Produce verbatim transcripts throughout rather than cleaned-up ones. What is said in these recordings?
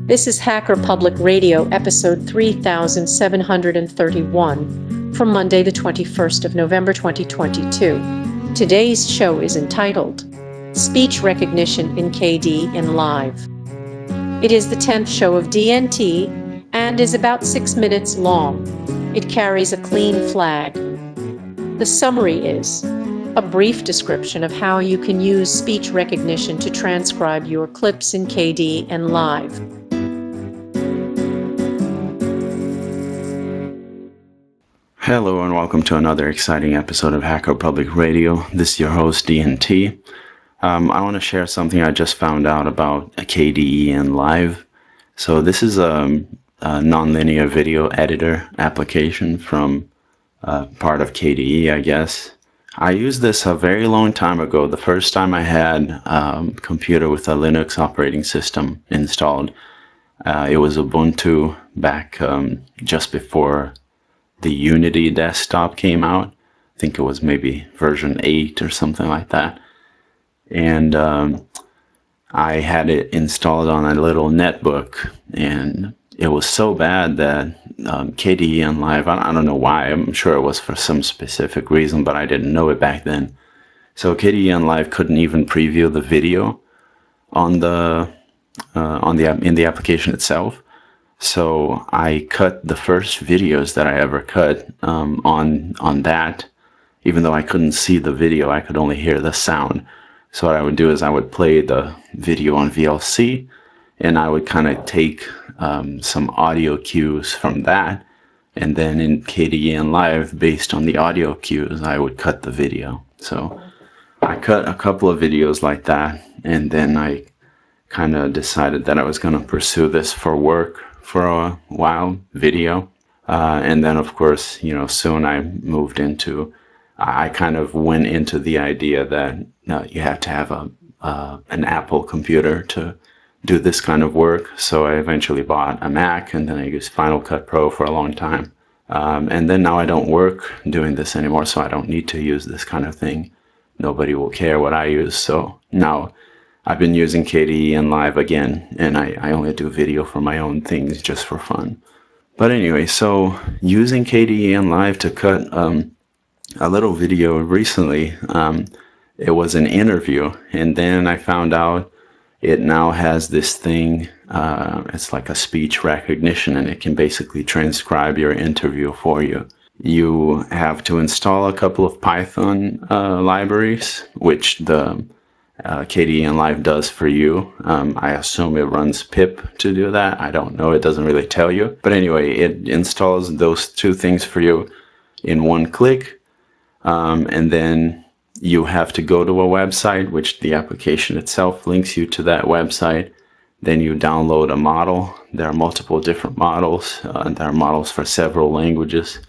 This is Hacker Public Radio, episode three thousand seven hundred thirty-one, from Monday the twenty-first of November twenty twenty-two. Today's show is entitled, Speech Recognition in K D N Live. It is the tenth show of D N T, and is about six minutes long. It carries a clean flag. The summary is a brief description of how you can use speech recognition to transcribe your clips in K D N Live. Hello and welcome to another exciting episode of Hacker Public Radio. This is your host, D N T. Um, I want to share something I just found out about a K D E N Live. So this is a, a nonlinear video editor application from uh, part of K D E, I guess. I used this a very long time ago, the first time I had a um, computer with a Linux operating system installed. Uh, it was Ubuntu back um, just before the Unity desktop came out. I think it was maybe version eight or something like that. And um, I had it installed on a little netbook, and it was so bad that um, K D E N Live, I, I don't know why, I'm sure it was for some specific reason, but I didn't know it back then. So K D E N Live couldn't even preview the video on the uh, on the in the application itself. So I cut the first videos that I ever cut um, on on that. Even though I couldn't see the video, I could only hear the sound. So what I would do is I would play the video on V L C, and I would kind of take um, some audio cues from that, and then in K D E N Live, based on the audio cues, I would cut the video. So I cut a couple of videos like that, and then I kind of decided that I was going to pursue this for work for a while, video. Uh, and then, of course, you know, soon I moved into, I kind of went into the idea that uh, you have to have a uh, an Apple computer to do this kind of work. So I eventually bought a Mac, and then I used Final Cut Pro for a long time. Um, and then now I don't work doing this anymore, so I don't need to use this kind of thing. Nobody will care what I use. So now I've been using K D E N Live again, and I, I only do video for my own things just for fun. But anyway, so using K D E N Live to cut um, a little video recently, um, it was an interview, and then I found out it now has this thing, uh, it's like a speech recognition, and it can basically transcribe your interview for you. You have to install a couple of Python uh, libraries, which the uh, K D E N Live does for you. Um, I assume it runs pip to do that. I don't know. It doesn't really tell you. But anyway, it installs those two things for you in one click. Um, and then you have to go to a website, which the application itself links you to that website. Then you download a model. There are multiple different models. Uh, there are models for several languages.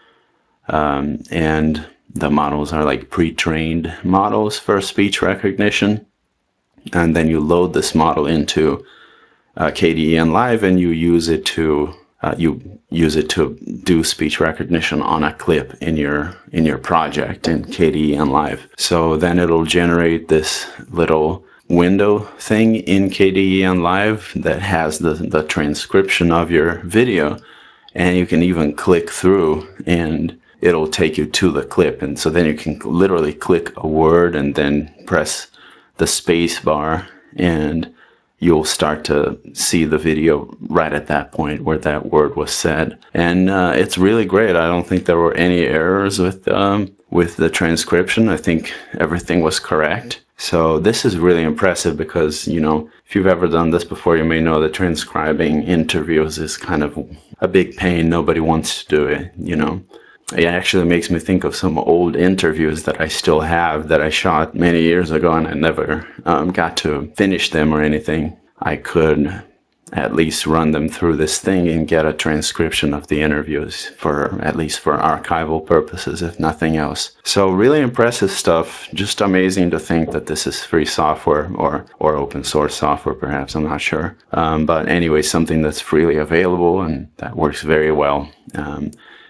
Um, and the models are like pre-trained models for speech recognition. And then you load this model into uh, K D E N Live, and you use it to uh, you use it to do speech recognition on a clip in your in your project in K D E N Live. So then it'll generate this little window thing in K D E N Live that has the the transcription of your video, and you can even click through and it'll take you to the clip. And so then you can literally click a word and then press the space bar, and you'll start to see the video right at that point where that word was said. And uh, it's really great. I don't think there were any errors with um, with the transcription. I think everything was correct. So this is really impressive because, you know, if you've ever done this before, you may know that transcribing interviews is kind of a big pain. Nobody wants to do it, you know. It actually makes me think of some old interviews that I still have that I shot many years ago, and I never um, got to finish them or anything. I could at least run them through this thing and get a transcription of the interviews, for at least for archival purposes, if nothing else. So really impressive stuff. Just amazing to think that this is free software, or or open source software perhaps, I'm not sure. Um, but anyway, something that's freely available and that works very well. Um,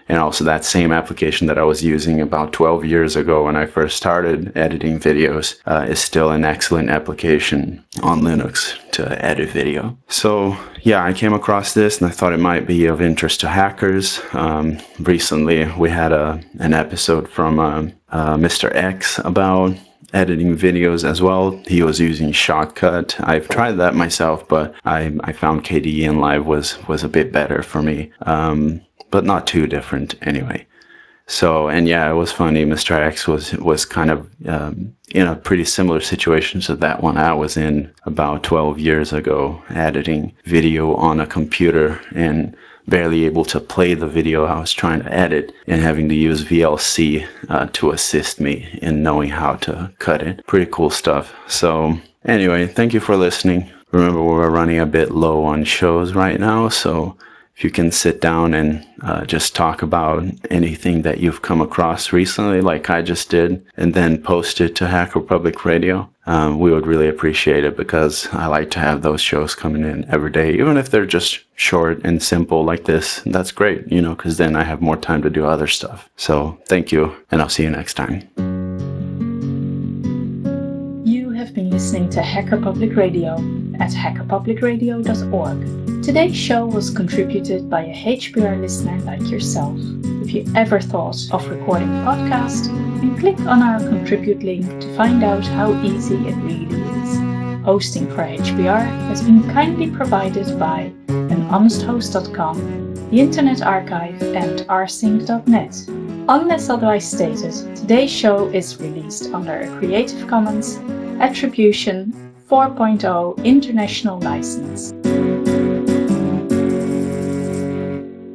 And also that same application that I was using about twelve years ago when I first started editing videos uh, is still an excellent application on Linux to edit video. So yeah, I came across this and I thought it might be of interest to hackers. Um, recently we had a, an episode from uh, uh, Mister X about editing videos as well. He was using Shotcut. I've tried that myself, but I, I found K D E nLive was, was a bit better for me, um, but not too different anyway. So, and yeah, it was funny. Mister X was, was kind of um, in a pretty similar situation to that one I was in about twelve years ago, editing video on a computer and barely able to play the video I was trying to edit and having to use V L C uh, to assist me in knowing how to cut it. Pretty cool stuff. So anyway, thank you for listening. Remember, we're running a bit low on shows right now, so if you can sit down and uh, just talk about anything that you've come across recently, like I just did, and then post it to Hacker Public Radio, um, we would really appreciate it, because I like to have those shows coming in every day, even if they're just short and simple like this. That's great, you know, because then I have more time to do other stuff. So thank you, and I'll see you next time. You have been listening to Hacker Public Radio at hacker public radio dot org. Today's show was contributed by a H P R listener like yourself. If you ever thought of recording a podcast, then click on our contribute link to find out how easy it really is. Hosting for H P R has been kindly provided by an honest host dot com, the Internet Archive, and r sync dot net. Unless otherwise stated, today's show is released under a Creative Commons Attribution four point oh International License.